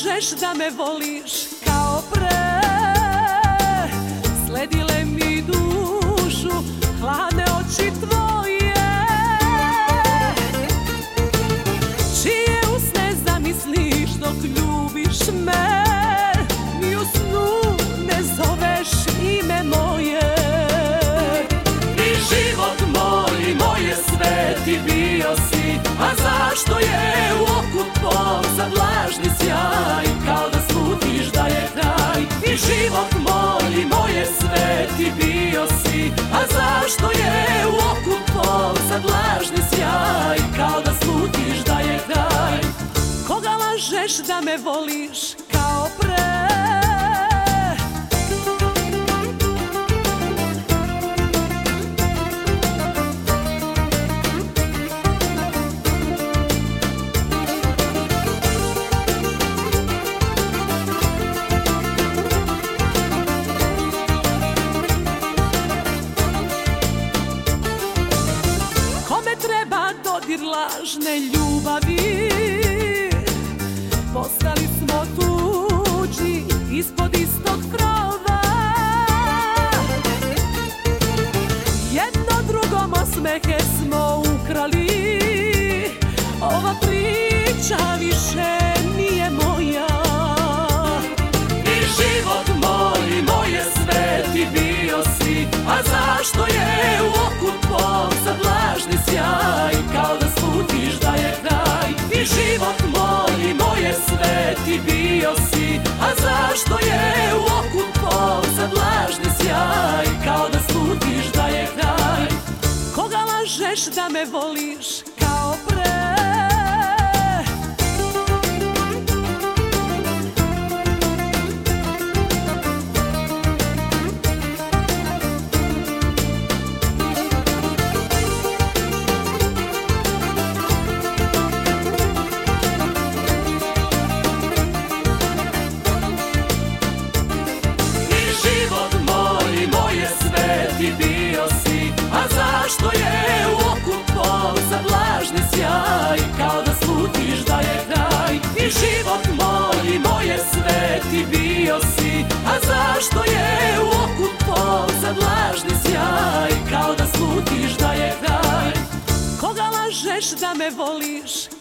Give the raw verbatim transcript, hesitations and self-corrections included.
lažeš da me voliš kao pre, sledile mi dušu hladne oči tvoje, čije usne zamisliš dok ljubiš me, ni u snu ne zoveš ime moje. I život moj, moje sve ti bio si, a zašto je u oku tvom sad lažni sjaj, kao da slutiš da je kraj. I život moj, moje sve ti bio si, a zašto je u oku tvom sad lažni sjaj, kao da slutiš da je kraj. Koga lažeš da me voliš kao pre? Treba dodir lažne ljubavi, postali smo tuđi ispod istog krova, jedno drugom osmehe smo ukrali, ova priča više nije moja. I život moj, moje sve ti bio si, a zašto je u oku tvom sad lažni sjaj, kao da slutiš da je kraj. I život moj, moje sve ti bio si, a zašto je u oku tvom sad lažni sjaj, kao da slutiš da je kraj. Koga lažeš da me voliš kao pre? Ti bio si, a zašto je u oku tvom sad lažni sjaj, kao da slutiš da je kraj. I život moj, moje sve ti bio si, a zašto je u oku tvom sad lažni sjaj, kao da slutiš da je kraj. Koga lažeš da me voliš